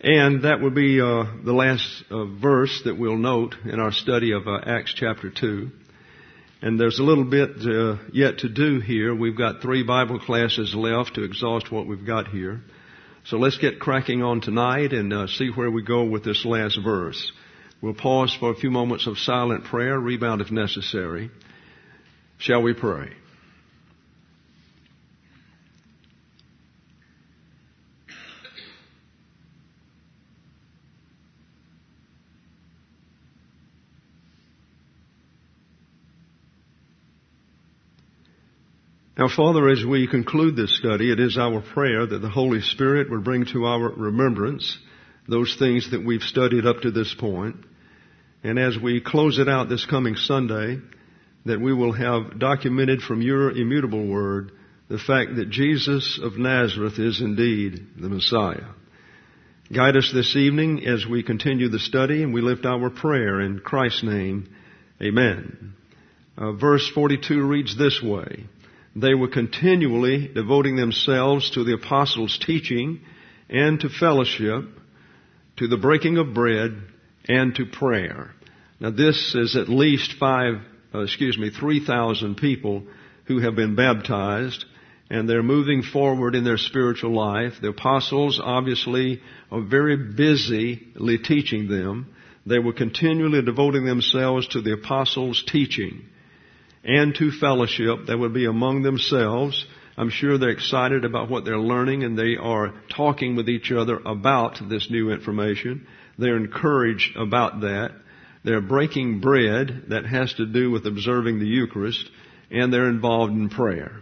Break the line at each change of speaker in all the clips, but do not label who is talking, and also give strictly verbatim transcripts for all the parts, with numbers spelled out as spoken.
And that would be uh, the last uh, verse that we'll note in our study of uh, Acts chapter two. And there's a little bit uh, yet to do here. We've got three Bible classes left to exhaust what we've got here. So let's get cracking on tonight and uh, see where we go with this last verse. We'll pause for a few moments of silent prayer, rebound if necessary. Shall we pray? Now, Father, as we conclude this study, it is our prayer that the Holy Spirit would bring to our remembrance those things that we've studied up to this point. And as we close it out this coming Sunday, that we will have documented from your immutable word the fact that Jesus of Nazareth is indeed the Messiah. Guide us this evening as we continue the study, and we lift our prayer in Christ's name. Amen. Uh, verse forty-two reads this way: They were continually devoting themselves to the apostles' teaching and to fellowship, to the breaking of bread, and to prayer. Now this is at least five, uh, excuse me, three thousand people who have been baptized, and they're moving forward in their spiritual life. The apostles obviously are very busily teaching them. They were continually devoting themselves to the apostles' teaching and to fellowship that would be among themselves. I'm sure they're excited about what they're learning, and they are talking with each other about this new information. They're encouraged about that. They're breaking bread, that has to do with observing the Eucharist, and they're involved in prayer.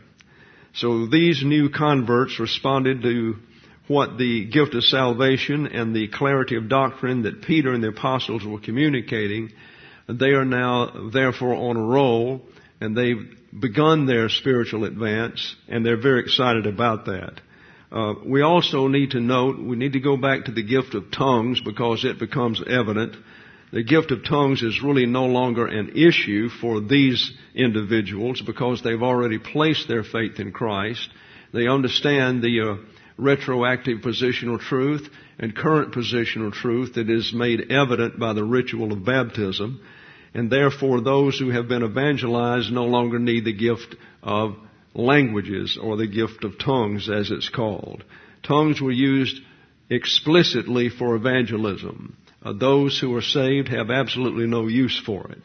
So these new converts responded to what the gift of salvation and the clarity of doctrine that Peter and the apostles were communicating. They are now therefore on a roll, and they've begun their spiritual advance, and they're very excited about that. Uh, we also need to note, we need to go back to the gift of tongues because it becomes evident. The gift of tongues is really no longer an issue for these individuals because they've already placed their faith in Christ. They understand the uh, retroactive positional truth and current positional truth that is made evident by the ritual of baptism. And therefore, those who have been evangelized no longer need the gift of languages or the gift of tongues, as it's called. Tongues were used explicitly for evangelism. Uh, those who are saved have absolutely no use for it.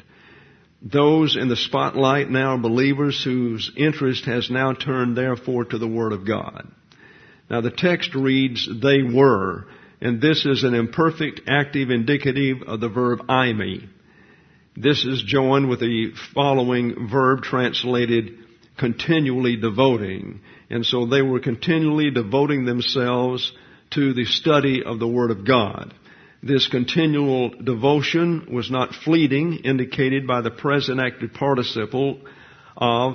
Those in the spotlight now are believers whose interest has now turned, therefore, to the Word of God. Now, the text reads, they were, and this is an imperfect active indicative of the verb eimi. This is joined with the following verb translated continually devoting. And so they were continually devoting themselves to the study of the Word of God. This continual devotion was not fleeting, indicated by the present active participle of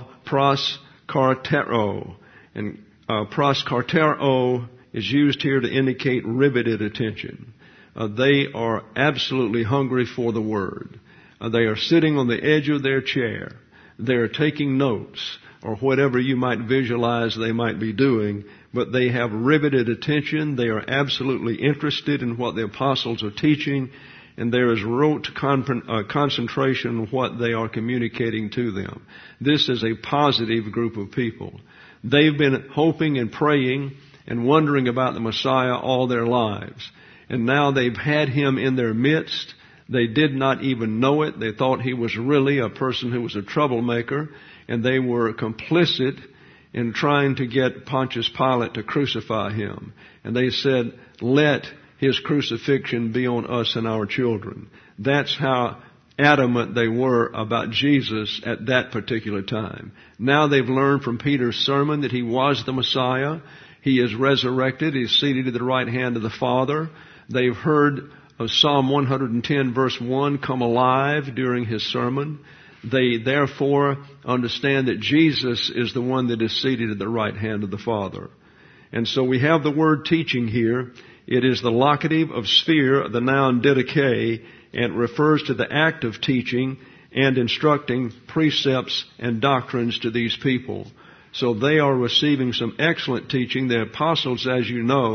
proskartero. And uh, proskartero is used here to indicate riveted attention. Uh, they are absolutely hungry for the Word. Uh, they are sitting on the edge of their chair. They are taking notes or whatever you might visualize they might be doing, but they have riveted attention. They are absolutely interested in what the apostles are teaching, and there is rote con- uh, concentration on what they are communicating to them. This is a positive group of people. They've been hoping and praying and wondering about the Messiah all their lives, and now they've had Him in their midst. They did not even know it. They thought He was really a person who was a troublemaker, and they were complicit in trying to get Pontius Pilate to crucify Him. And they said, let His crucifixion be on us and our children. That's how adamant they were about Jesus at that particular time. Now they've learned from Peter's sermon that He was the Messiah. He is resurrected. He's seated at the right hand of the Father. They've heard of Psalm one hundred ten verse one come alive during His sermon. They therefore understand that Jesus is the one that is seated at the right hand of the Father. And so we have the word teaching here. It is the locative of sphere, the noun didache, and it refers to the act of teaching and instructing precepts and doctrines to these people. So they are receiving some excellent teaching. The apostles, as you know,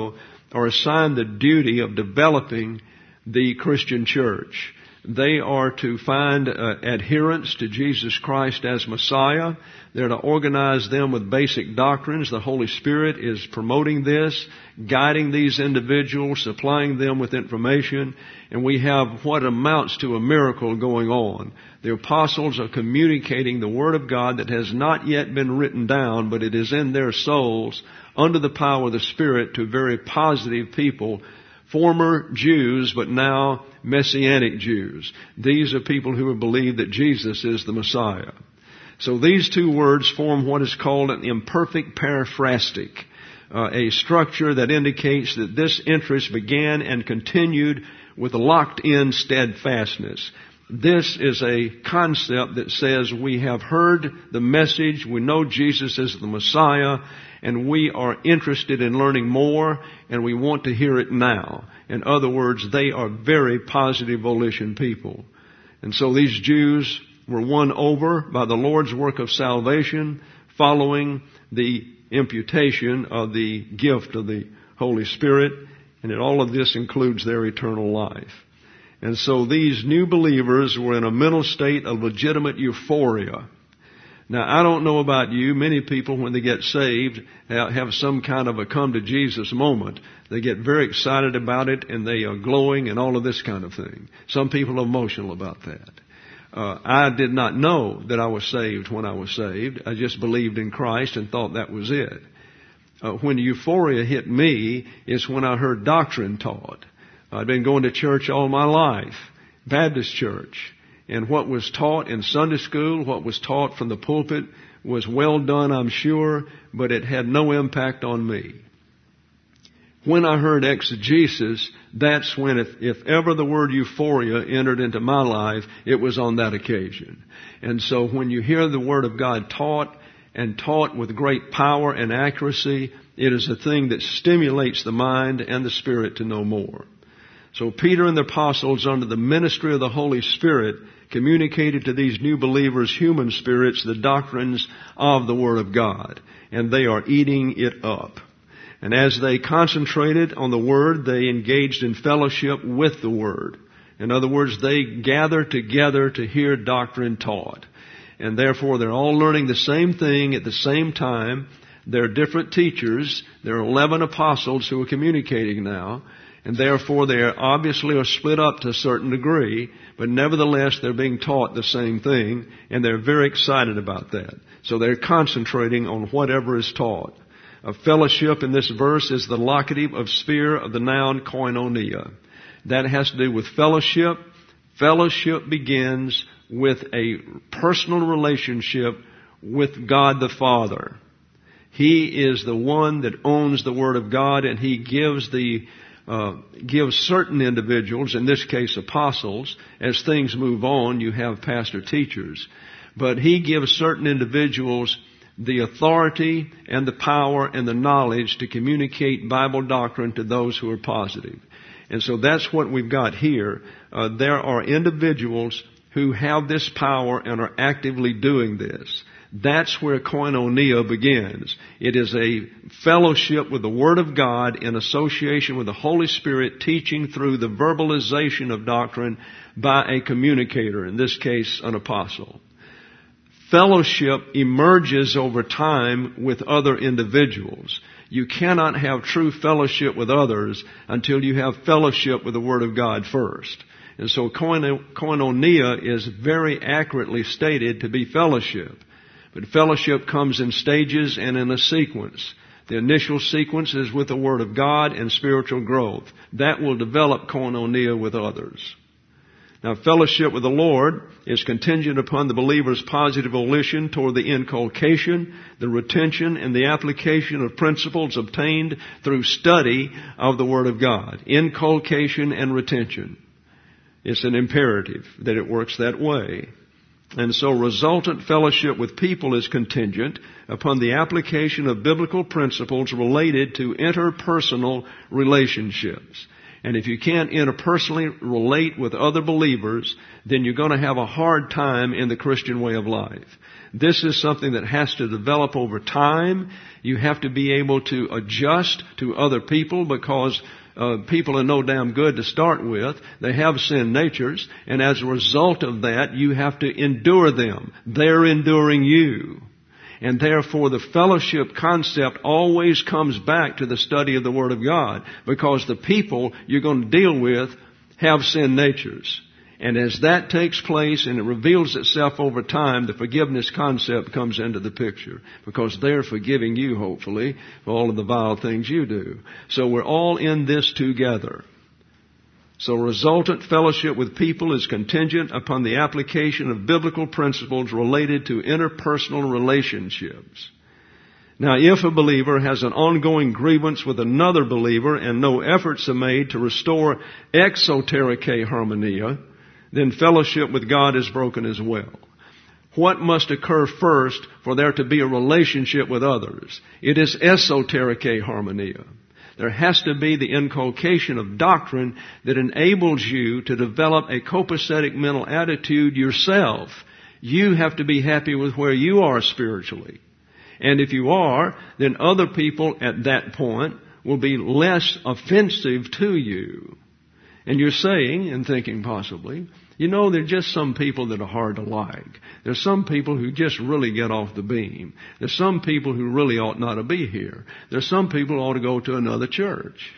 are assigned the duty of developing the Christian church. They are to find uh, adherents to Jesus Christ as Messiah. They're to organize them with basic doctrines. The Holy Spirit is promoting this, guiding these individuals, supplying them with information, and we have what amounts to a miracle going on. The apostles are communicating the Word of God that has not yet been written down, but it is in their souls under the power of the Spirit to very positive people, former Jews, but now Messianic Jews. These are people who have believed that Jesus is the Messiah. So these two words form what is called an imperfect periphrastic, uh, a structure that indicates that this interest began and continued with locked-in steadfastness. This is a concept that says we have heard the message, we know Jesus is the Messiah, and we are interested in learning more, and we want to hear it now. In other words, they are very positive volition people. And so these Jews were won over by the Lord's work of salvation following the imputation of the gift of the Holy Spirit, and all of this includes their eternal life. And so these new believers were in a mental state of legitimate euphoria. Now, I don't know about you. Many people, when they get saved, have some kind of a come to Jesus moment. They get very excited about it, and they are glowing and all of this kind of thing. Some people are emotional about that. Uh, I did not know that I was saved when I was saved. I just believed in Christ and thought that was it. Uh, when euphoria hit me is when I heard doctrine taught. I'd been going to church all my life, Baptist church. And what was taught in Sunday school, what was taught from the pulpit, was well done, I'm sure, but it had no impact on me. When I heard exegesis, that's when, if, if ever the word euphoria entered into my life, it was on that occasion. And so when you hear the Word of God taught, and taught with great power and accuracy, it is a thing that stimulates the mind and the spirit to know more. So Peter and the apostles, under the ministry of the Holy Spirit, communicated to these new believers, human spirits, the doctrines of the Word of God. And they are eating it up. And as they concentrated on the Word, they engaged in fellowship with the Word. In other words, they gathered together to hear doctrine taught. And therefore, they're all learning the same thing at the same time. They're different teachers. There are eleven apostles who are communicating now. And therefore, they are obviously are split up to a certain degree, but nevertheless, they're being taught the same thing, and they're very excited about that. So they're concentrating on whatever is taught. A fellowship in this verse is the locative of sphere of the noun koinonia. That has to do with fellowship. Fellowship begins with a personal relationship with God the Father. He is the one that owns the Word of God, and He gives the Uh, gives certain individuals, in this case apostles, as things move on, you have pastor teachers, but He gives certain individuals the authority and the power and the knowledge to communicate Bible doctrine to those who are positive. And so that's what we've got here. Uh, there are individuals who have this power and are actively doing this. That's where koinonia begins. It is a fellowship with the Word of God in association with the Holy Spirit teaching through the verbalization of doctrine by a communicator, in this case, an apostle. Fellowship emerges over time with other individuals. You cannot have true fellowship with others until you have fellowship with the Word of God first. And so koinonia is very accurately stated to be fellowship. But fellowship comes in stages and in a sequence. The initial sequence is with the Word of God and spiritual growth. That will develop koinonia with others. Now, fellowship with the Lord is contingent upon the believer's positive volition toward the inculcation, the retention, and the application of principles obtained through study of the Word of God. Inculcation and retention. It's an imperative that it works that way. And so resultant fellowship with people is contingent upon the application of biblical principles related to interpersonal relationships. And if you can't interpersonally relate with other believers, then you're going to have a hard time in the Christian way of life. This is something that has to develop over time. You have to be able to adjust to other people because uh, people are no damn good to start with. They have sin natures, and as a result of that, you have to endure them. They're enduring you. And therefore the fellowship concept always comes back to the study of the Word of God, because the people you're going to deal with have sin natures. And as that takes place and it reveals itself over time, the forgiveness concept comes into the picture, because they're forgiving you, hopefully, for all of the vile things you do. So we're all in this together. So resultant fellowship with people is contingent upon the application of biblical principles related to interpersonal relationships. Now, if a believer has an ongoing grievance with another believer and no efforts are made to restore exotericae harmonia, then fellowship with God is broken as well. What must occur first for there to be a relationship with others? It is esotericae harmonia. There has to be the inculcation of doctrine that enables you to develop a copacetic mental attitude yourself. You have to be happy with where you are spiritually. And if you are, then other people at that point will be less offensive to you. And you're saying, and thinking possibly, you know, there are just some people that are hard to like. There's some people who just really get off the beam. There's some people who really ought not to be here. There's some people who ought to go to another church.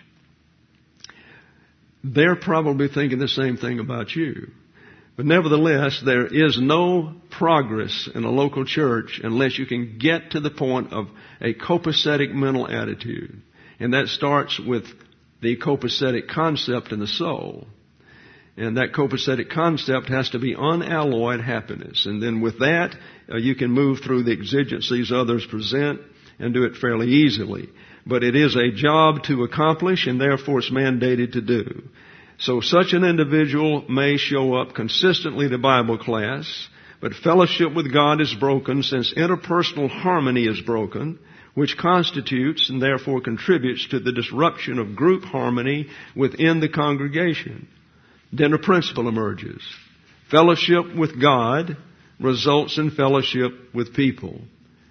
They're probably thinking the same thing about you. But nevertheless, there is no progress in a local church unless you can get to the point of a copacetic mental attitude. And that starts with the copacetic concept in the soul. And that copacetic concept has to be unalloyed happiness. And then with that, uh, you can move through the exigencies others present and do it fairly easily. But it is a job to accomplish, and therefore it's mandated to do. So such an individual may show up consistently to Bible class, but fellowship with God is broken since interpersonal harmony is broken, which constitutes and therefore contributes to the disruption of group harmony within the congregation. Then a principle emerges. Fellowship with God results in fellowship with people.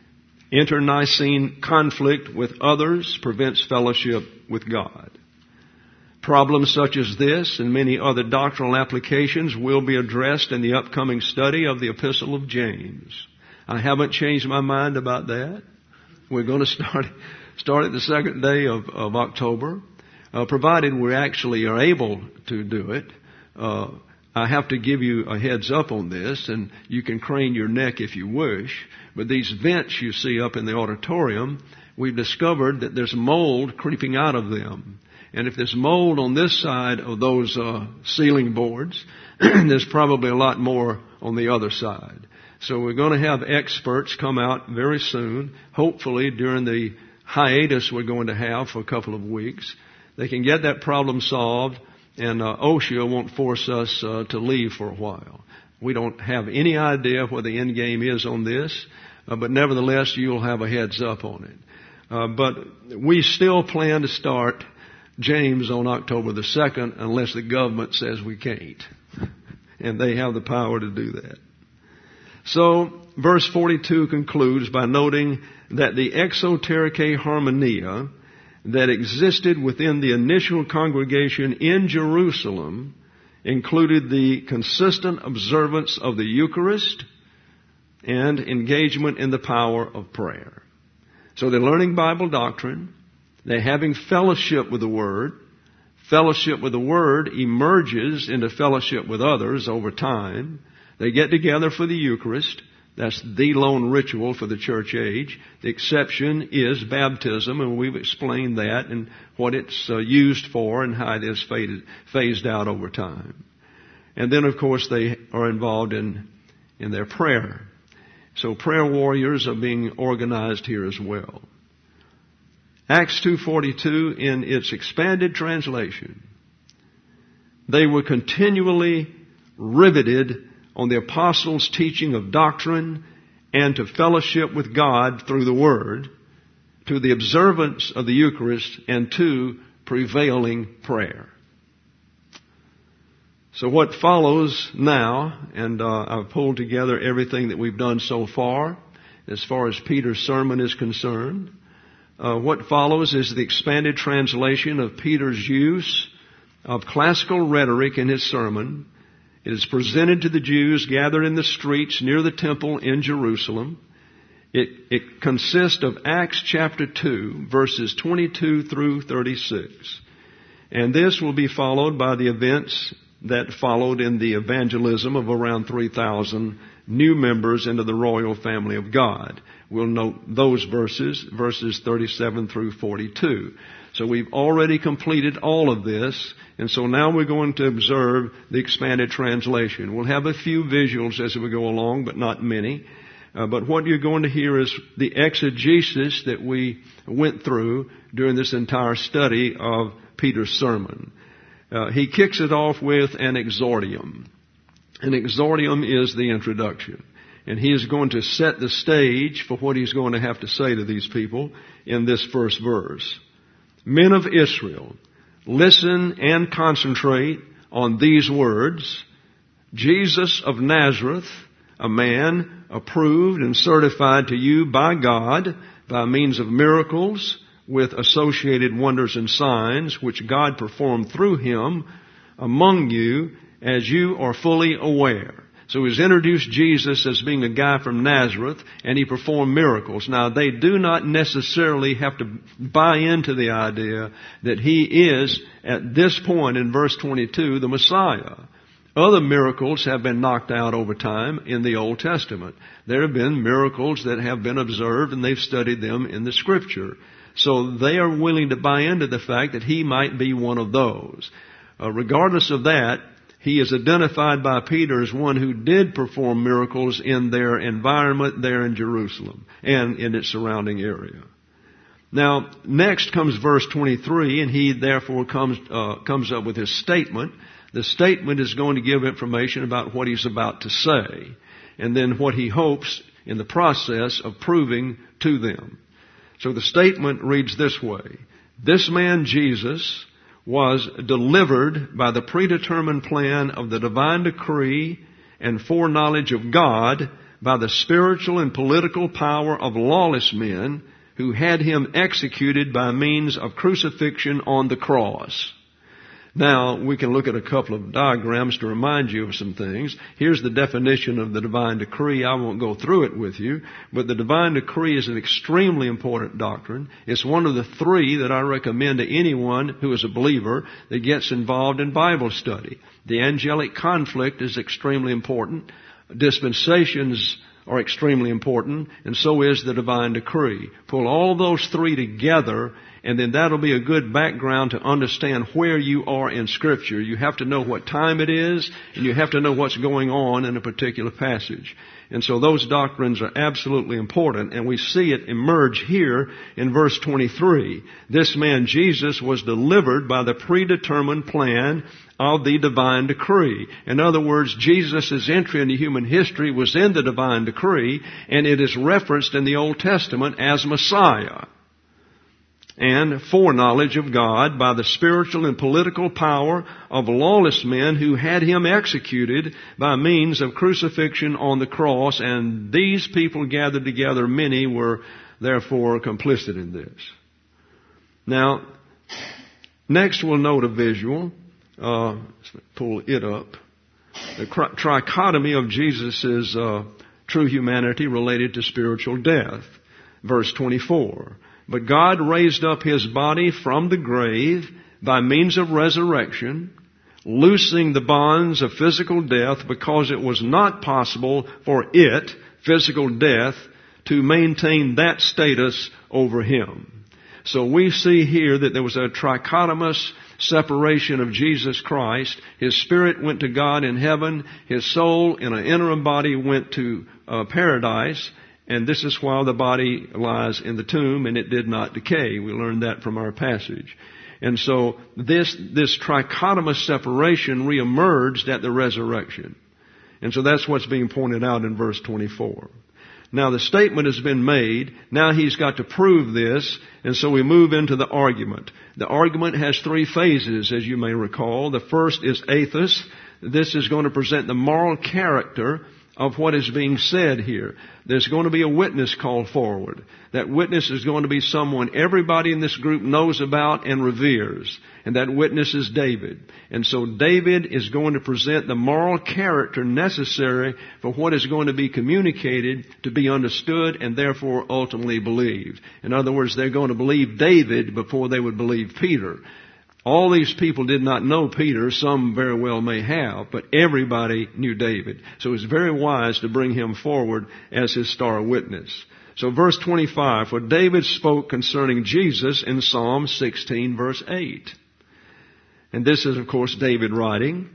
Internecine conflict with others prevents fellowship with God. Problems such as this and many other doctrinal applications will be addressed in the upcoming study of the Epistle of James. I haven't changed my mind about that. We're going to start, start at the second day of, of October, uh, provided we actually are able to do it. Uh, I have to give you a heads up on this, and you can crane your neck if you wish. But these vents you see up in the auditorium, we've discovered that there's mold creeping out of them. And if there's mold on this side of those uh, ceiling boards, there's probably a lot more on the other side. So we're going to have experts come out very soon, hopefully during the hiatus we're going to have for a couple of weeks. They can get that problem solved. And uh, OSHA won't force us uh, to leave for a while. We don't have any idea what the end game is on this, uh, but nevertheless, you'll have a heads up on it. Uh, but we still plan to start James on October the second unless the government says we can't. And they have the power to do that. So, verse forty-two concludes by noting that the exotericae harmonia that existed within the initial congregation in Jerusalem included the consistent observance of the Eucharist and engagement in the power of prayer. So they're learning Bible doctrine. They're having fellowship with the Word. Fellowship with the Word emerges into fellowship with others over time. They get together for the Eucharist. That's the lone ritual for the church age. The exception is baptism, and we've explained that and what it's uh, used for and how it is faded, phased out over time. And then, of course, they are involved in, in their prayer. So prayer warriors are being organized here as well. Acts two forty-two, in its expanded translation, they were continually riveted on the apostles' teaching of doctrine and to fellowship with God through the Word, to the observance of the Eucharist, and to prevailing prayer. So what follows now, and uh, I've pulled together everything that we've done so far, as far as Peter's sermon is concerned. Uh, what follows is the expanded translation of Peter's use of classical rhetoric in his sermon. It is presented to the Jews gathered in the streets near the temple in Jerusalem. It, it consists of Acts chapter two, verses twenty-two through thirty-six. And this will be followed by the events that followed in the evangelism of around three thousand new members into the royal family of God. We'll note those verses, verses thirty-seven through forty-two. So we've already completed all of this, and so now we're going to observe the expanded translation. We'll have a few visuals as we go along, but not many. Uh, but what you're going to hear is the exegesis that we went through during this entire study of Peter's sermon. Uh, he kicks it off with an exordium. An exordium is the introduction. And he is going to set the stage for what he's going to have to say to these people in this first verse. Men of Israel, listen and concentrate on these words. Jesus of Nazareth, a man approved and certified to you by God by means of miracles with associated wonders and signs which God performed through him among you, as you are fully aware. So he's introduced Jesus as being a guy from Nazareth, and he performed miracles. Now, they do not necessarily have to buy into the idea that he is, at this point in verse twenty-two, the Messiah. Other miracles have been knocked out over time in the Old Testament. There have been miracles that have been observed, and they've studied them in the Scripture. So they are willing to buy into the fact that he might be one of those. Uh, regardless of that, he is identified by Peter as one who did perform miracles in their environment there in Jerusalem and in its surrounding area. Now, next comes verse twenty-three, and he therefore comes uh, comes up with his statement. The statement is going to give information about what he's about to say, and then what he hopes in the process of proving to them. So the statement reads this way. This man, Jesus, was delivered by the predetermined plan of the divine decree and foreknowledge of God by the spiritual and political power of lawless men who had him executed by means of crucifixion on the cross. Now, we can look at a couple of diagrams to remind you of some things. Here's the definition of the divine decree. I won't go through it with you, but the divine decree is an extremely important doctrine. It's one of the three that I recommend to anyone who is a believer that gets involved in Bible study. The angelic conflict is extremely important. Dispensations are extremely important, and so is the divine decree. Pull all those three together, and then that'll be a good background to understand where you are in Scripture. You have to know what time it is, and you have to know what's going on in a particular passage. And so those doctrines are absolutely important, and we see it emerge here in verse twenty-three. This man, Jesus, was delivered by the predetermined plan of the divine decree. In other words, Jesus' entry into human history was in the divine decree, and it is referenced in the Old Testament as Messiah. And foreknowledge of God by the spiritual and political power of lawless men who had him executed by means of crucifixion on the cross. And these people gathered together, many were therefore complicit in this. Now, next we'll note a visual. Uh, let's pull it up. The trichotomy of Jesus' uh, true humanity related to spiritual death. Verse twenty-four. But God raised up his body from the grave by means of resurrection, loosing the bonds of physical death because it was not possible for it, physical death, to maintain that status over him. So we see here that there was a trichotomous separation of Jesus Christ. His spirit went to God in heaven. His soul in an interim body went to uh, paradise. And this is while the body lies in the tomb and it did not decay. We learned that from our passage. And so this, this trichotomous separation reemerged at the resurrection. And so that's what's being pointed out in verse twenty-four. Now the statement has been made. Now he's got to prove this. And so we move into the argument. The argument has three phases, as you may recall. The first is athos. this is going to present the moral character of what is being said here. There's going to be a witness called forward. That witness is going to be someone everybody in this group knows about and reveres. And that witness is David. And so David is going to present the moral character necessary for what is going to be communicated to be understood and therefore ultimately believed. In other words, they're going to believe David before they would believe Peter. All these people did not know Peter. Some very well may have, but everybody knew David. So it's very wise to bring him forward as his star witness. So verse twenty-five, for David spoke concerning Jesus in Psalm sixteen, verse eight. And this is, of course, David writing,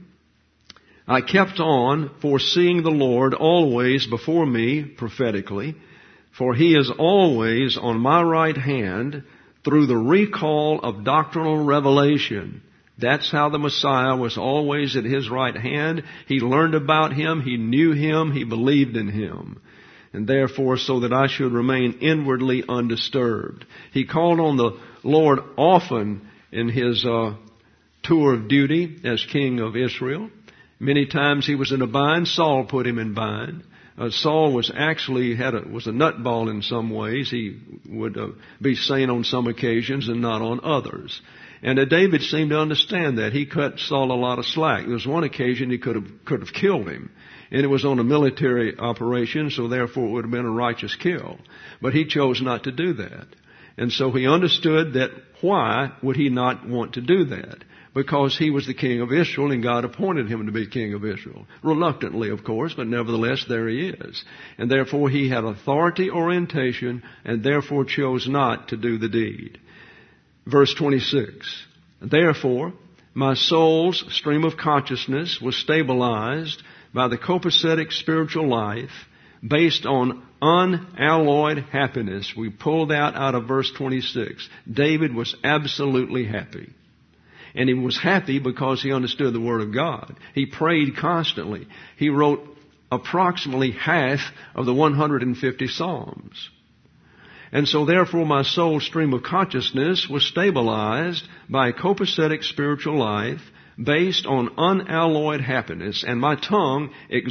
I kept on foreseeing the Lord always before me prophetically, for he is always on my right hand, through the recall of doctrinal revelation. That's how the Messiah was always at his right hand. He learned about him. He knew him. He believed in him. And therefore, so that I should remain inwardly undisturbed. He called on the Lord often in his uh, tour of duty as king of Israel. Many times he was in a bind. Saul put him in bind. Uh, Saul was actually had a, was a nutball in some ways. He would uh, be sane on some occasions and not on others. And uh, David seemed to understand that. He cut Saul a lot of slack. There was one occasion he could have could have killed him, and it was on a military operation, so therefore it would have been a righteous kill. But he chose not to do that, and so he understood that. Why would he not want to do that? Because he was the king of Israel and God appointed him to be king of Israel. Reluctantly, of course, but nevertheless there he is. And therefore he had authority orientation and therefore chose not to do the deed. Verse twenty-six, therefore my soul's stream of consciousness was stabilized by the copacetic spiritual life based on unalloyed happiness. We pulled that out of verse twenty-six. David was absolutely happy. And he was happy because he understood the Word of God. He prayed constantly. He wrote approximately half of the one hundred fifty Psalms. And so therefore my soul's stream of consciousness was stabilized by a copacetic spiritual life based on unalloyed happiness. And my tongue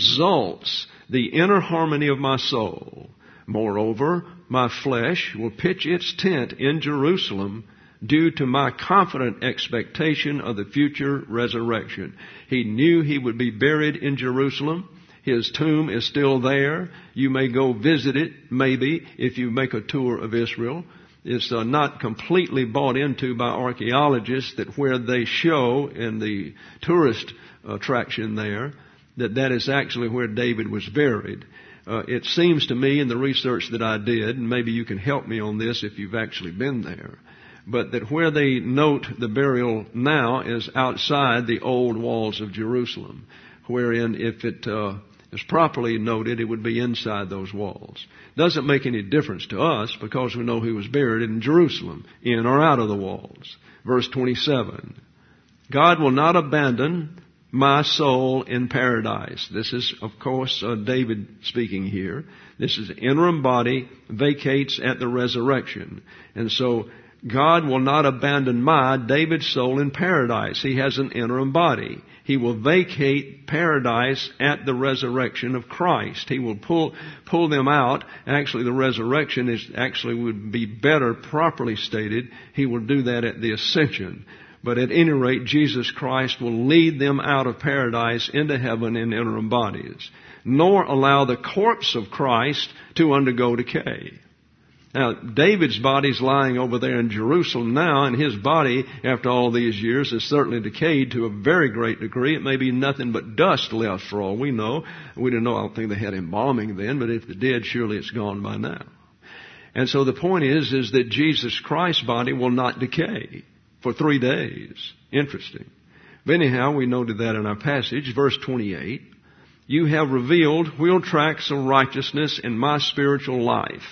exalts the inner harmony of my soul. Moreover, my flesh will pitch its tent in Jerusalem due to my confident expectation of the future resurrection. He knew he would be buried in Jerusalem. His tomb is still there. You may go visit it, maybe, if you make a tour of Israel. It's uh, not completely bought into by archaeologists that where they show in the tourist attraction there, that that is actually where David was buried. Uh, it seems to me in the research that I did, and maybe you can help me on this if you've actually been there, but that where they note the burial now is outside the old walls of Jerusalem, wherein if it uh, is properly noted, it would be inside those walls. Doesn't make any difference to us because we know he was buried in Jerusalem, in or out of the walls. Verse twenty-seven, God will not abandon my soul in paradise. This is, of course, uh, David speaking here. This is interim body vacates at the resurrection. And so God will not abandon my, David's soul, in paradise. He has an interim body. He will vacate paradise at the resurrection of Christ. He will pull pull them out. Actually, the resurrection is actually would be better properly stated. He will do that at the ascension. But at any rate, Jesus Christ will lead them out of paradise into heaven in interim bodies, nor allow the corpse of Christ to undergo decay. Now, David's body's lying over there in Jerusalem now, and his body, after all these years, has certainly decayed to a very great degree. It may be nothing but dust left for all we know. We don't know. I don't think they had embalming then, but if they did, surely it's gone by now. And so the point is, is that Jesus Christ's body will not decay for three days. Interesting. But anyhow, we noted that in our passage, verse twenty-eight. You have revealed wheel tracks of righteousness in my spiritual life.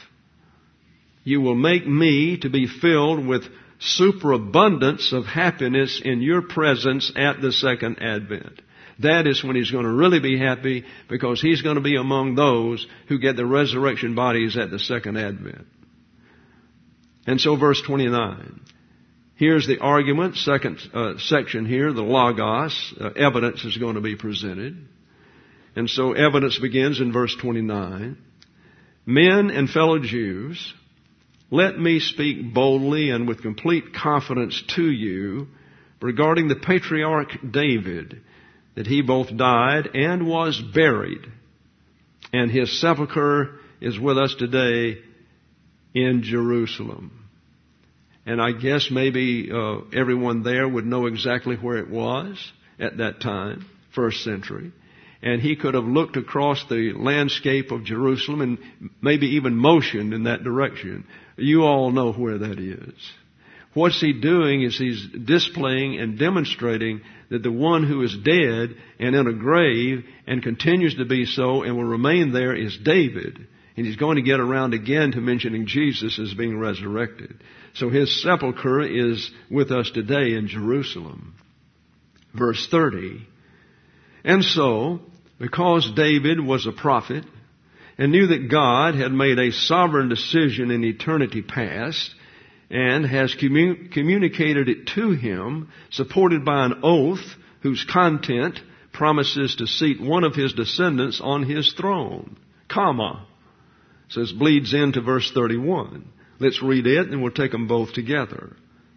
You will make me to be filled with superabundance of happiness in your presence at the second advent. That is when he's going to really be happy, because he's going to be among those who get the resurrection bodies at the second advent. And so verse twenty-nine. Here's the argument, second uh, section here, the logos. Uh, evidence is going to be presented. And so evidence begins in verse twenty-nine. Men and fellow Jews, let me speak boldly and with complete confidence to you regarding the patriarch David, that he both died and was buried, and his sepulcher is with us today in Jerusalem. And I guess maybe uh, everyone there would know exactly where it was at that time, first century. And he could have looked across the landscape of Jerusalem and maybe even motioned in that direction. You all know where that is. What's he doing is he's displaying and demonstrating that the one who is dead and in a grave and continues to be so and will remain there is David. And he's going to get around again to mentioning Jesus as being resurrected. So his sepulcher is with us today in Jerusalem. Verse thirty. And so, because David was a prophet and knew that God had made a sovereign decision in eternity past and has commun- communicated it to him, supported by an oath whose content promises to seat one of his descendants on his throne, comma. So this bleeds into verse thirty-one. Let's read it and we'll take them both together.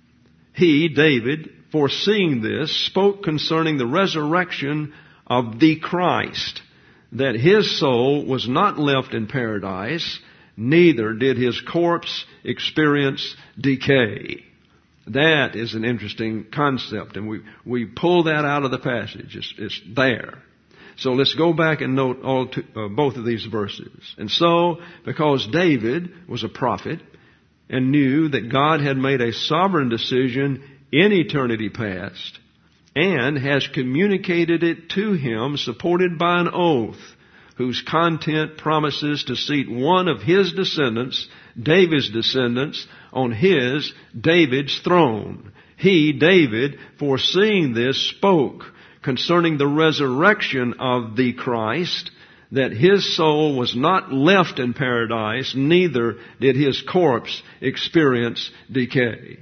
He, David, foreseeing this, spoke concerning the resurrection of the Christ, that his soul was not left in paradise, neither did his corpse experience decay. That is an interesting concept, and we, we pull that out of the passage. It's, it's there. So let's go back and note all two, uh, both of these verses. And so, because David was a prophet and knew that God had made a sovereign decision in eternity past and has communicated it to him, supported by an oath, whose content promises to seat one of his descendants, David's descendants, on his, David's throne. He, David, foreseeing this, spoke concerning the resurrection of the Christ, that his soul was not left in paradise, neither did his corpse experience decay.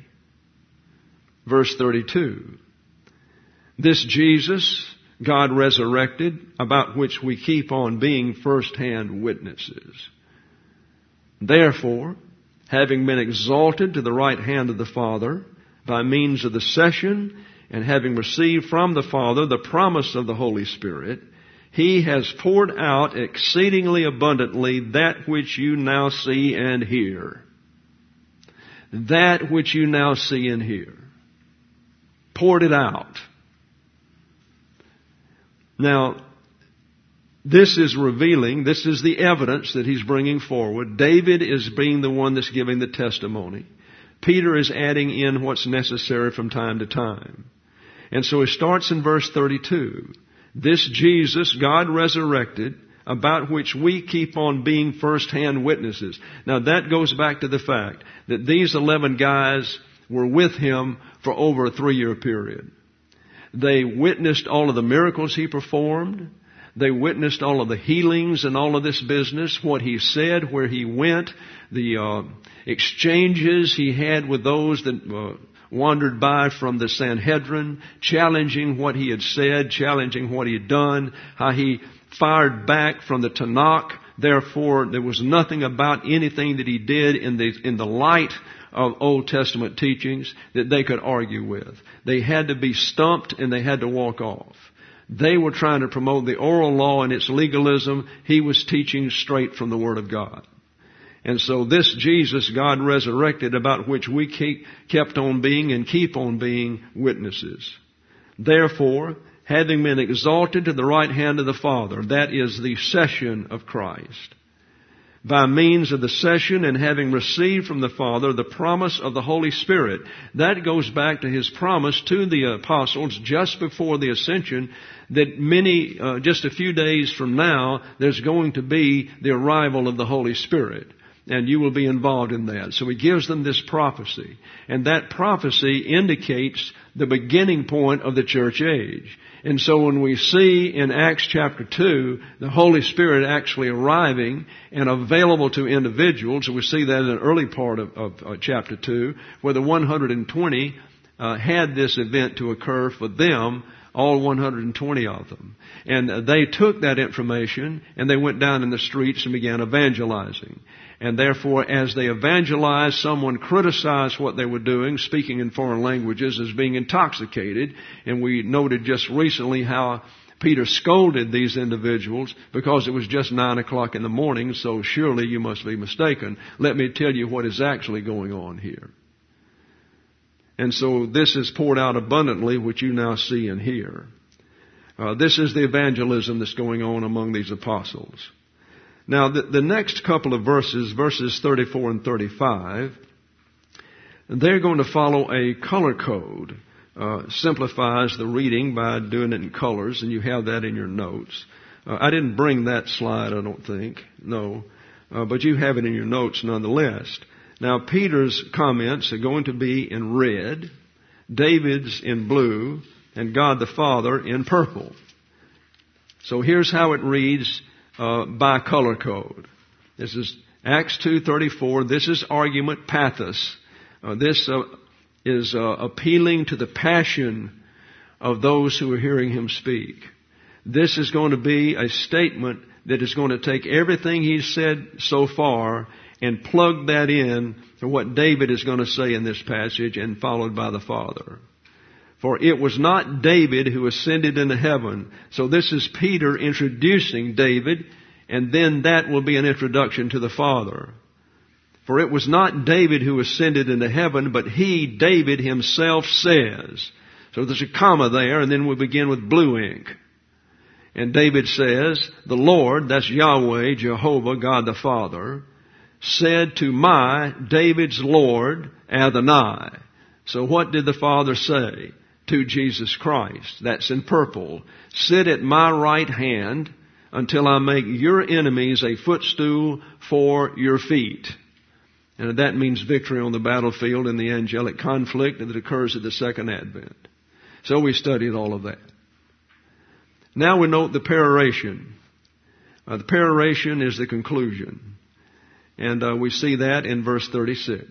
Verse thirty-two. This Jesus God resurrected, about which we keep on being first-hand witnesses. Therefore, having been exalted to the right hand of the Father by means of the session, and having received from the Father the promise of the Holy Spirit, He has poured out exceedingly abundantly that which you now see and hear. That which you now see and hear. Poured it out. Now, this is revealing, this is the evidence that he's bringing forward. David is being the one that's giving the testimony. Peter is adding in what's necessary from time to time. And so he starts in verse thirty-two. This Jesus, God resurrected, about which we keep on being first-hand witnesses. Now that goes back to the fact that these eleven guys were with him for over a three-year period. They witnessed all of the miracles he performed. They witnessed all of the healings and all of this business, what he said, where he went, the uh, exchanges he had with those that uh, wandered by from the Sanhedrin, challenging what he had said, challenging what he had done, how he fired back from the Tanakh. Therefore, there was nothing about anything that he did in the in the light of Old Testament teachings that they could argue with. They had to be stumped and they had to walk off. They were trying to promote the oral law and its legalism. He was teaching straight from the Word of God. And so this Jesus, God resurrected, about which we keep, kept on being and keep on being witnesses. Therefore, having been exalted to the right hand of the Father, that is the session of Christ, by means of the session and having received from the Father the promise of the Holy Spirit. That goes back to His promise to the apostles just before the ascension, that many, uh, just a few days from now, there's going to be the arrival of the Holy Spirit. And you will be involved in that. So He gives them this prophecy. And that prophecy indicates the beginning point of the church age. And so when we see in Acts chapter two, the Holy Spirit actually arriving and available to individuals, we see that in the early part of, of uh, chapter two, where the one hundred twenty uh, had this event to occur for them, all one hundred twenty of them. And uh, they took that information and they went down in the streets and began evangelizing. And therefore, as they evangelized, someone criticized what they were doing, speaking in foreign languages, as being intoxicated. And we noted just recently how Peter scolded these individuals because it was just nine o'clock in the morning, so surely you must be mistaken. Let me tell you what is actually going on here. And so this is poured out abundantly, which you now see and hear. Uh, this is the evangelism that's going on among these apostles. Now, the, the next couple of verses, verses thirty-four and thirty-five, they're going to follow a color code. Uh, simplifies the reading by doing it in colors, and you have that in your notes. Uh, I didn't bring that slide, I don't think. No. Uh, but you have it in your notes nonetheless. Now, Peter's comments are going to be in red, David's in blue, and God the Father in purple. So here's how it reads uh, by color code. This is Acts two thirty-four. This is argument pathos. Uh, this uh, is uh, appealing to the passion of those who are hearing him speak. This is going to be a statement that is going to take everything he's said so far and plug that in to what David is going to say in this passage, and followed by the Father. For it was not David who ascended into heaven. So this is Peter introducing David, and then that will be an introduction to the Father. For it was not David who ascended into heaven, but he, David himself, says. So there's a comma there, and then we begin with blue ink. And David says, the Lord, that's Yahweh, Jehovah, God the Father, said to my, David's Lord, Adonai. So what did the Father say to Jesus Christ? That's in purple. Sit at my right hand until I make your enemies a footstool for your feet. And that means victory on the battlefield in the angelic conflict that occurs at the second advent. So we studied all of that. Now we note the peroration. Uh, the peroration is the conclusion. And uh, we see that in verse thirty-six.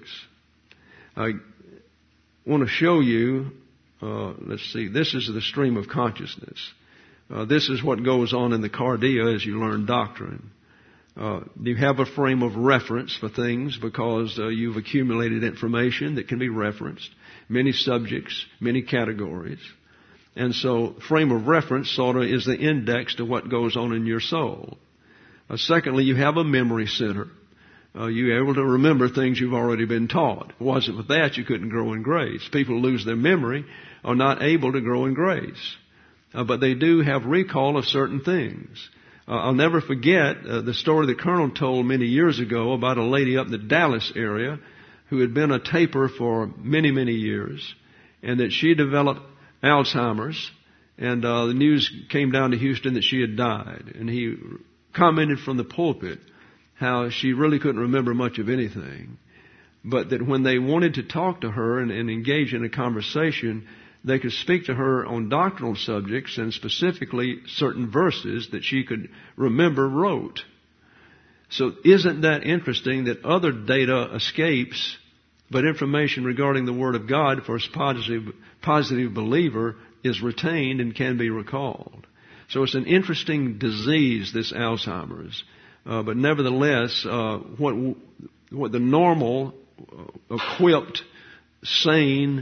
I want to show you, uh, let's see, this is the stream of consciousness. Uh, this is what goes on in the cardia as you learn doctrine. Uh, you have a frame of reference for things because uh, you've accumulated information that can be referenced. Many subjects, many categories. And so frame of reference sort of is the index to what goes on in your soul. Uh, secondly, you have a memory center. Uh, you're able to remember things you've already been taught. If it wasn't for that, you couldn't grow in grace. People who lose their memory are not able to grow in grace. Uh, but they do have recall of certain things. Uh, I'll never forget uh, the story the Colonel told many years ago about a lady up in the Dallas area who had been a taper for many, many years, and that she developed Alzheimer's, and uh, the news came down to Houston that she had died. And he commented from the pulpit how she really couldn't remember much of anything, but that when they wanted to talk to her and, and engage in a conversation, they could speak to her on doctrinal subjects, and specifically certain verses that she could remember wrote. So isn't that interesting that other data escapes, but information regarding the Word of God for a positive, positive believer is retained and can be recalled. So it's an interesting disease, this Alzheimer's. Uh, but nevertheless, uh, what what the normal, uh, equipped, sane,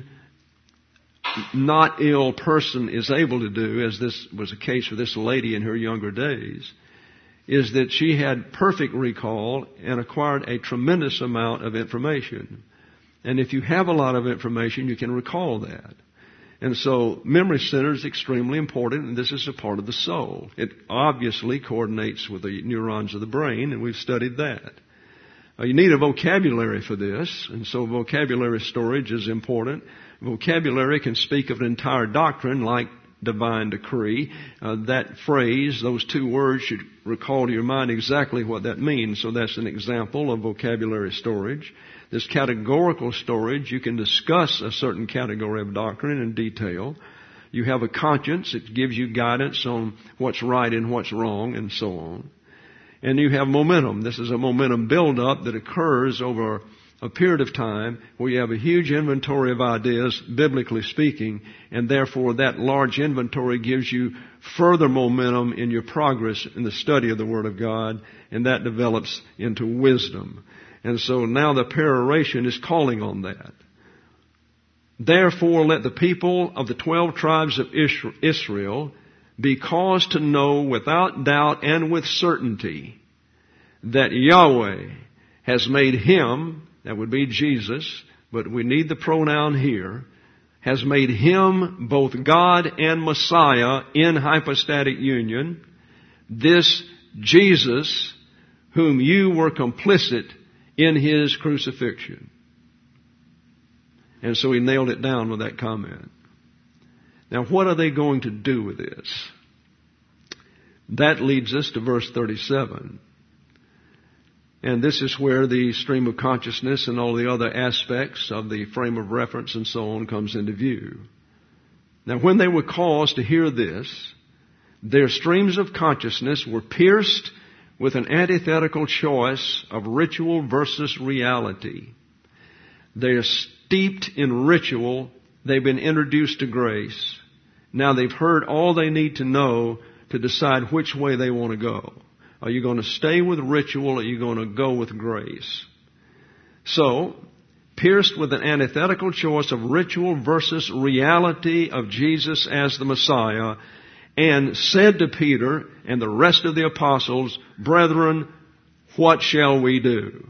not ill person is able to do, as this was the case for this lady in her younger days, is that she had perfect recall and acquired a tremendous amount of information. And if you have a lot of information, you can recall that. And so memory center is extremely important, and this is a part of the soul. It obviously coordinates with the neurons of the brain, and we've studied that. Uh, you need a vocabulary for this, and so vocabulary storage is important. Vocabulary can speak of an entire doctrine like divine decree. Uh, that phrase, those two words, should recall to your mind exactly what that means. So that's an example of vocabulary storage. This categorical storage, you can discuss a certain category of doctrine in detail. You have a conscience. It gives you guidance on what's right and what's wrong, and so on. And you have momentum. This is a momentum buildup that occurs over a period of time where you have a huge inventory of ideas, biblically speaking, and therefore that large inventory gives you further momentum in your progress in the study of the Word of God, and that develops into wisdom. And so now the peroration is calling on that. Therefore let the people of the twelve tribes of Israel be caused to know without doubt and with certainty that Yahweh has made Him, that would be Jesus, but we need the pronoun here, has made Him both God and Messiah in hypostatic union, this Jesus whom you were complicit in His crucifixion. And so he nailed it down with that comment. Now what are they going to do with this? That leads us to verse thirty-seven. And this is where the stream of consciousness and all the other aspects of the frame of reference and so on comes into view. Now when they were caused to hear this, their streams of consciousness were pierced with an antithetical choice of ritual versus reality. They are steeped in ritual. They've been introduced to grace. Now they've heard all they need to know to decide which way they want to go. Are you going to stay with ritual or are you going to go with grace? So, pierced with an antithetical choice of ritual versus reality of Jesus as the Messiah, and said to Peter and the rest of the apostles, "Brethren, what shall we do?"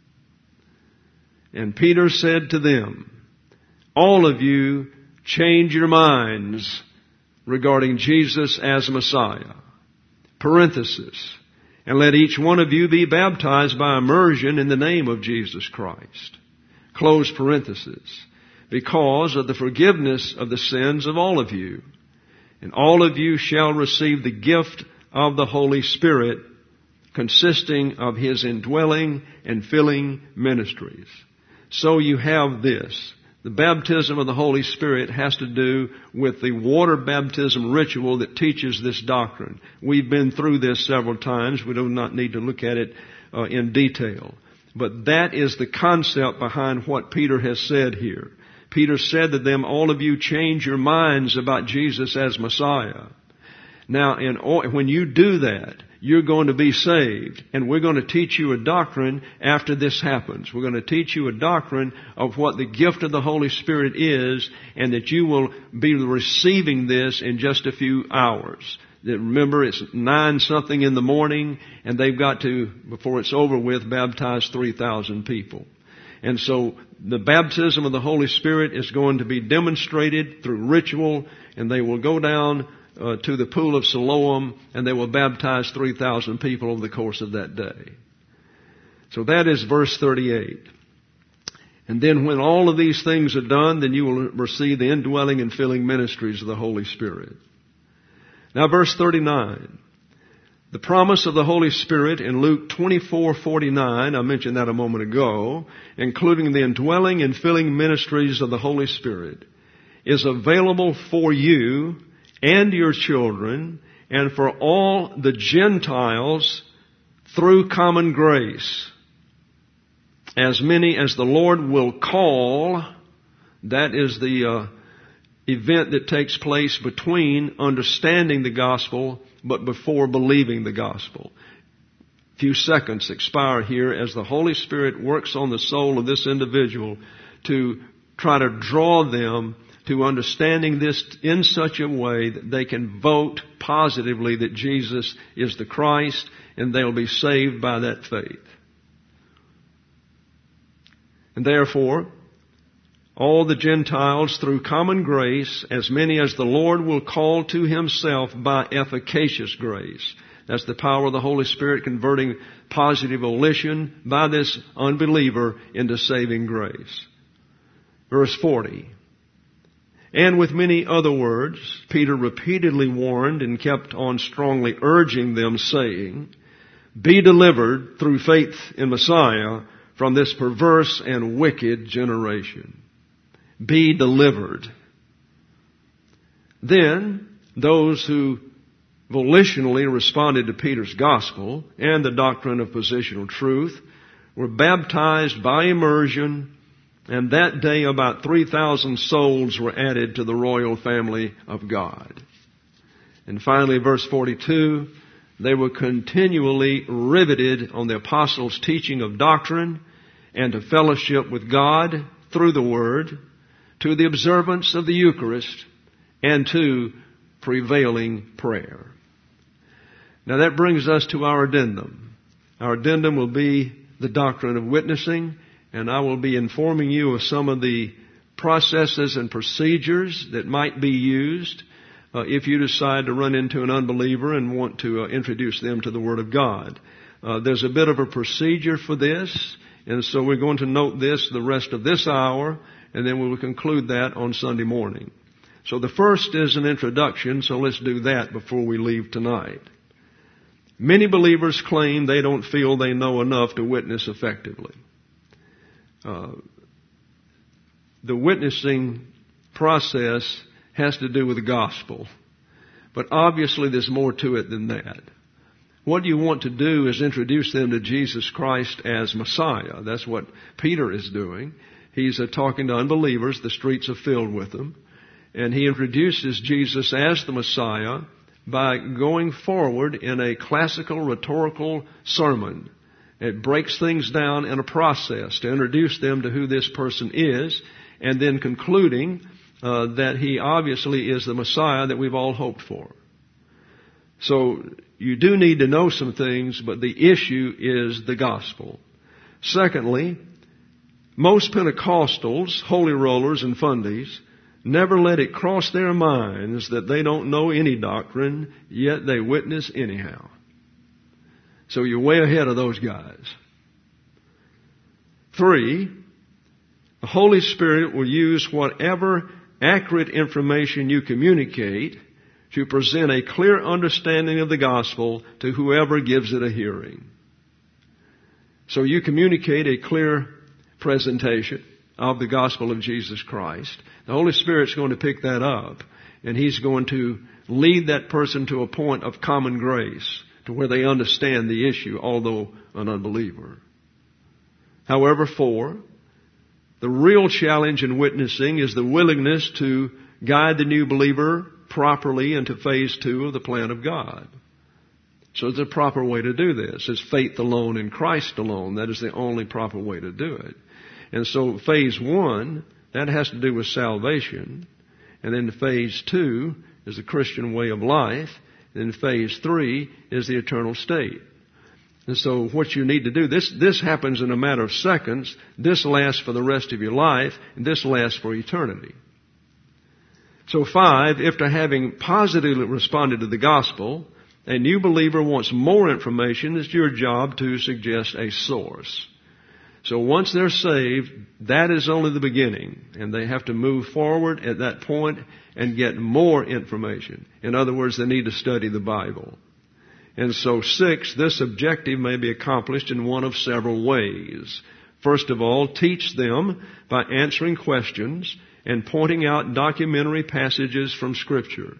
And Peter said to them, "All of you change your minds regarding Jesus as Messiah." Parenthesis. "And let each one of you be baptized by immersion in the name of Jesus Christ." Close parenthesis. "Because of the forgiveness of the sins of all of you. And all of you shall receive the gift of the Holy Spirit, consisting of His indwelling and filling ministries." So you have this. The baptism of the Holy Spirit has to do with the water baptism ritual that teaches this doctrine. We've been through this several times. We do not need to look at it uh, in detail. But that is the concept behind what Peter has said here. Peter said to them, "All of you change your minds about Jesus as Messiah." Now, in, when you do that, you're going to be saved. And we're going to teach you a doctrine after this happens. We're going to teach you a doctrine of what the gift of the Holy Spirit is, and that you will be receiving this in just a few hours. Remember, it's nine something in the morning, and they've got to, before it's over with, baptize three thousand people. And so the baptism of the Holy Spirit is going to be demonstrated through ritual, and they will go down Uh, to the pool of Siloam, and they will baptize three thousand people over the course of that day. So that is verse thirty-eight. "And then when all of these things are done, then you will receive the indwelling and filling ministries of the Holy Spirit." Now verse thirty-nine. The promise of the Holy Spirit in Luke twenty-four forty-nine, I mentioned that a moment ago, including the indwelling and filling ministries of the Holy Spirit, is available for you and your children, and for all the Gentiles through common grace. As many as the Lord will call, that is the uh, event that takes place between understanding the gospel but before believing the gospel. A few seconds expire here as the Holy Spirit works on the soul of this individual to try to draw them to understanding this in such a way that they can vote positively that Jesus is the Christ, and they'll be saved by that faith. And therefore, all the Gentiles through common grace, as many as the Lord will call to Himself by efficacious grace. That's the power of the Holy Spirit converting positive volition by this unbeliever into saving grace. Verse forty. And with many other words, Peter repeatedly warned and kept on strongly urging them, saying, "Be delivered through faith in Messiah from this perverse and wicked generation." Be delivered. Then those who volitionally responded to Peter's gospel and the doctrine of positional truth were baptized by immersion, and that day about three thousand souls were added to the royal family of God. And finally, verse forty-two, they were continually riveted on the apostles' teaching of doctrine and to fellowship with God through the Word, to the observance of the Eucharist, and to prevailing prayer. Now that brings us to our addendum. Our addendum will be the doctrine of witnessing, and I will be informing you of some of the processes and procedures that might be used uh, if you decide to run into an unbeliever and want to uh, introduce them to the Word of God. Uh, there's a bit of a procedure for this, and so we're going to note this the rest of this hour, and then we will conclude that on Sunday morning. So the first is an introduction, so let's do that before we leave tonight. Many believers claim they don't feel they know enough to witness effectively. Uh, the witnessing process has to do with the gospel. But obviously there's more to it than that. What you want to do is introduce them to Jesus Christ as Messiah. That's what Peter is doing. He's uh, talking to unbelievers. The streets are filled with them. And he introduces Jesus as the Messiah by going forward in a classical rhetorical sermon. It breaks things down in a process to introduce them to who this person is, and then concluding uh, that he obviously is the Messiah that we've all hoped for. So you do need to know some things, but the issue is the gospel. Secondly, most Pentecostals, holy rollers and fundies, never let it cross their minds that they don't know any doctrine, yet they witness anyhow. So you're way ahead of those guys. Three, the Holy Spirit will use whatever accurate information you communicate to present a clear understanding of the gospel to whoever gives it a hearing. So you communicate a clear presentation of the gospel of Jesus Christ. The Holy Spirit's going to pick that up, and He's going to lead that person to a point of common grace, to where they understand the issue, although an unbeliever. However, four, the real challenge in witnessing is the willingness to guide the new believer properly into phase two of the plan of God. So there's a proper way to do this. It's faith alone in Christ alone. That is the only proper way to do it. And so phase one, that has to do with salvation. And then phase two is the Christian way of life. And then phase three is the eternal state. And so what you need to do, this, this happens in a matter of seconds. This lasts for the rest of your life. And this lasts for eternity. So five, after having positively responded to the gospel, a new believer wants more information. It's your job to suggest a source. So once they're saved, that is only the beginning. And they have to move forward at that point and get more information. In other words, they need to study the Bible. And so six, this objective may be accomplished in one of several ways. First of all, teach them by answering questions and pointing out documentary passages from Scripture.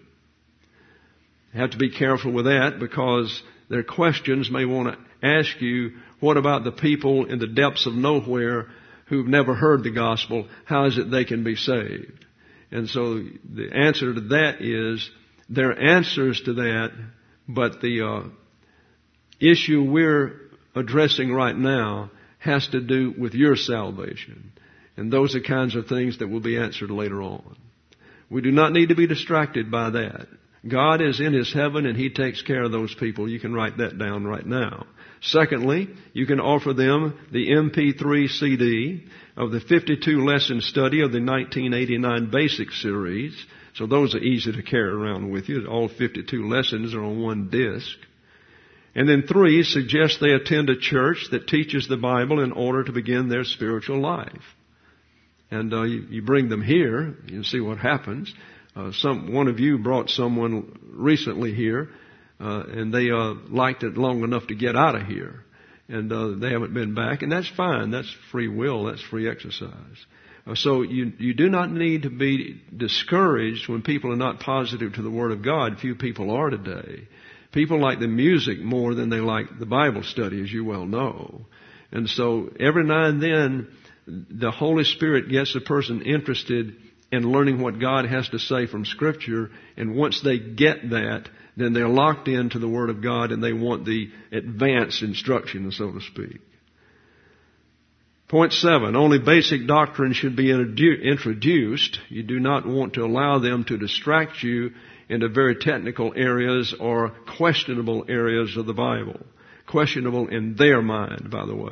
You have to be careful with that, because their questions may want to ask you, what about the people in the depths of nowhere who've never heard the gospel? How is it they can be saved? And so the answer to that is, there are answers to that, but the uh, issue we're addressing right now has to do with your salvation. And those are kinds of things that will be answered later on. We do not need to be distracted by that. God is in His heaven and He takes care of those people. You can write that down right now. Secondly, you can offer them the M P three C D of the fifty-two lesson study of the nineteen eighty-nine Basic Series. So those are easy to carry around with you. All fifty-two lessons are on one disc. And then three, suggest they attend a church that teaches the Bible in order to begin their spiritual life. And uh, you, you bring them here, you see what happens. Uh, some one of you brought someone recently here, uh, and they uh, liked it long enough to get out of here, and uh, they haven't been back, and that's fine. That's free will. That's free exercise. Uh, so you you do not need to be discouraged when people are not positive to the Word of God. Few people are today. People like the music more than they like the Bible study, as you well know. And so every now and then, the Holy Spirit gets a person interested in learning what God has to say from Scripture. And once they get that, then they're locked into the Word of God and they want the advanced instruction, so to speak. Point seven, only basic doctrine should be introduced. You do not want to allow them to distract you into very technical areas or questionable areas of the Bible. Questionable in their mind, by the way.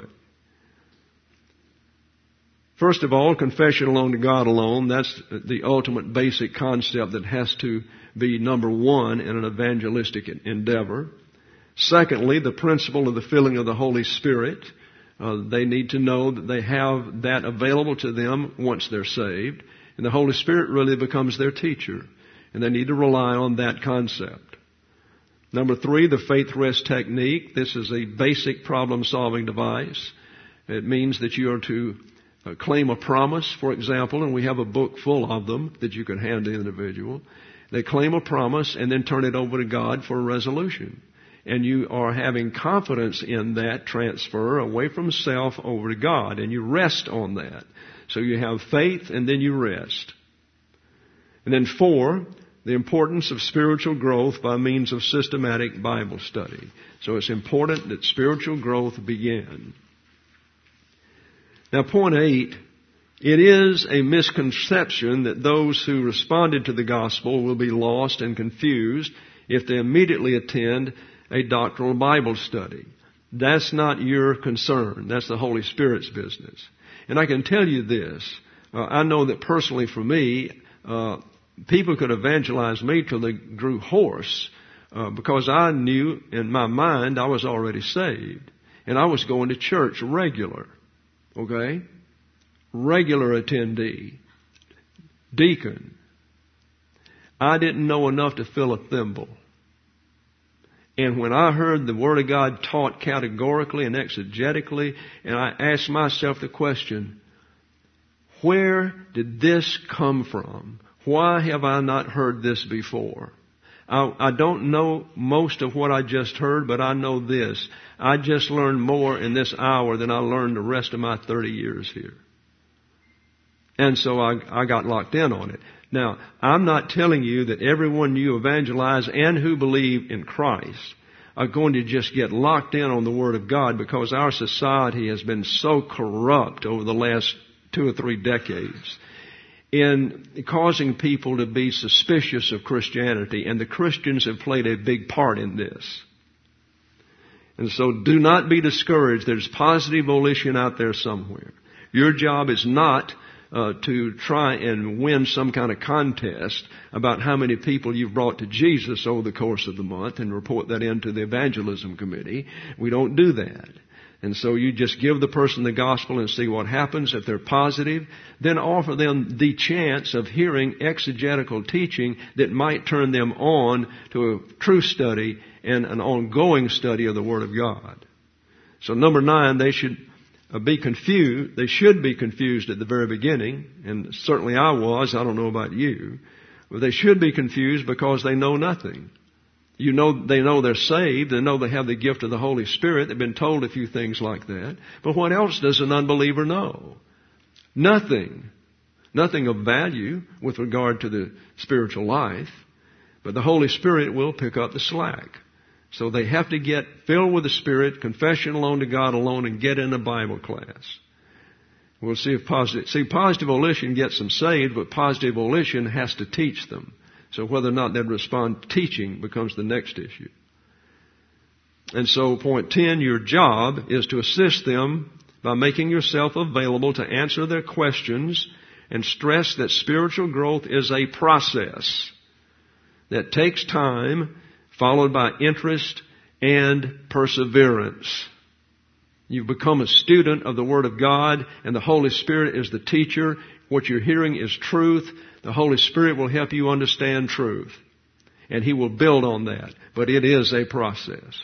First of all, confession alone to God alone. That's the ultimate basic concept that has to be number one in an evangelistic endeavor. Secondly, the principle of the filling of the Holy Spirit. Uh, they need to know that they have that available to them once they're saved. And the Holy Spirit really becomes their teacher. And they need to rely on that concept. Number three, the faith rest technique. This is a basic problem-solving device. It means that you are to uh, claim a promise, for example, and we have a book full of them that you can hand the individual. They claim a promise and then turn it over to God for a resolution. And you are having confidence in that transfer away from self over to God. And you rest on that. So you have faith and then you rest. And then four, the importance of spiritual growth by means of systematic Bible study. So it's important that spiritual growth begin. Now, point eight, it is a misconception that those who responded to the gospel will be lost and confused if they immediately attend a doctrinal Bible study. That's not your concern. That's the Holy Spirit's business. And I can tell you this. Uh, I know that personally for me, uh, people could evangelize me till they grew hoarse uh, because I knew in my mind I was already saved. And I was going to church regular. Okay? Regular attendee. Deacon. I didn't know enough to fill a thimble. And when I heard the Word of God taught categorically and exegetically, and I asked myself the question, where did this come from? Why have I not heard this before? I, I don't know most of what I just heard, but I know this. I just learned more in this hour than I learned the rest of my thirty years here. And so I, I got locked in on it. Now, I'm not telling you that everyone you evangelize and who believe in Christ are going to just get locked in on the Word of God, because our society has been so corrupt over the last two or three decades in causing people to be suspicious of Christianity, and the Christians have played a big part in this. And so do not be discouraged. There's positive volition out there somewhere. Your job is not Uh, to try and win some kind of contest about how many people you've brought to Jesus over the course of the month and report that into the evangelism committee. We don't do that. And so you just give the person the gospel and see what happens. If they're positive, then offer them the chance of hearing exegetical teaching that might turn them on to a true study and an ongoing study of the Word of God. So number nine, they should be confused. They should be confused at the very beginning, and certainly I was. I don't know about you. But they should be confused because they know nothing. You know, they know they're saved. They know they have the gift of the Holy Spirit. They've been told a few things like that. But what else does an unbeliever know? Nothing. Nothing of value with regard to the spiritual life. But the Holy Spirit will pick up the slack. So they have to get filled with the Spirit, confession alone to God alone, and get in a Bible class. We'll see if positive, see, positive volition gets them saved, but positive volition has to teach them. So whether or not they'd respond teaching becomes the next issue. And so point ten, your job is to assist them by making yourself available to answer their questions, and stress that spiritual growth is a process that takes time, followed by interest and perseverance. You've become a student of the Word of God, and the Holy Spirit is the teacher. What you're hearing is truth. The Holy Spirit will help you understand truth, and He will build on that. But it is a process.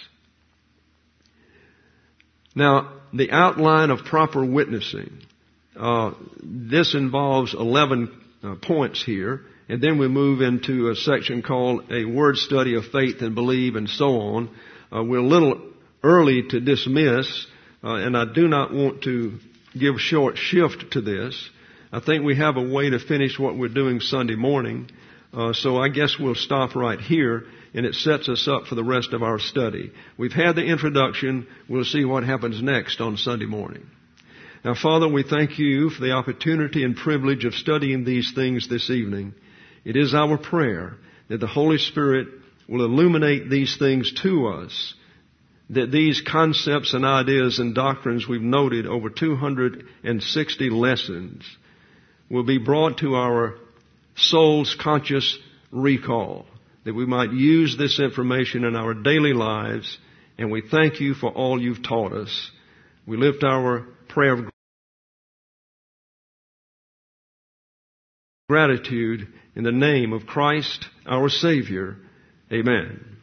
Now, the outline of proper witnessing. Uh, this involves eleven uh, points here, and then we move into a section called a word study of faith and believe and so on. Uh, we're a little early to dismiss uh, and I do not want to give short shift to this. I think we have a way to finish what we're doing Sunday morning, uh, so I guess we'll stop right here, and it sets us up for the rest of our study. We've had the introduction. We'll see what happens next on Sunday morning. Now, Father, we thank you for the opportunity and privilege of studying these things this evening. It is our prayer that the Holy Spirit will illuminate these things to us, that these concepts and ideas and doctrines we've noted over two hundred sixty lessons will be brought to our soul's conscious recall, that we might use this information in our daily lives, and we thank you for all you've taught us. We lift our prayer of gratitude in the name of Christ, our Savior. Amen.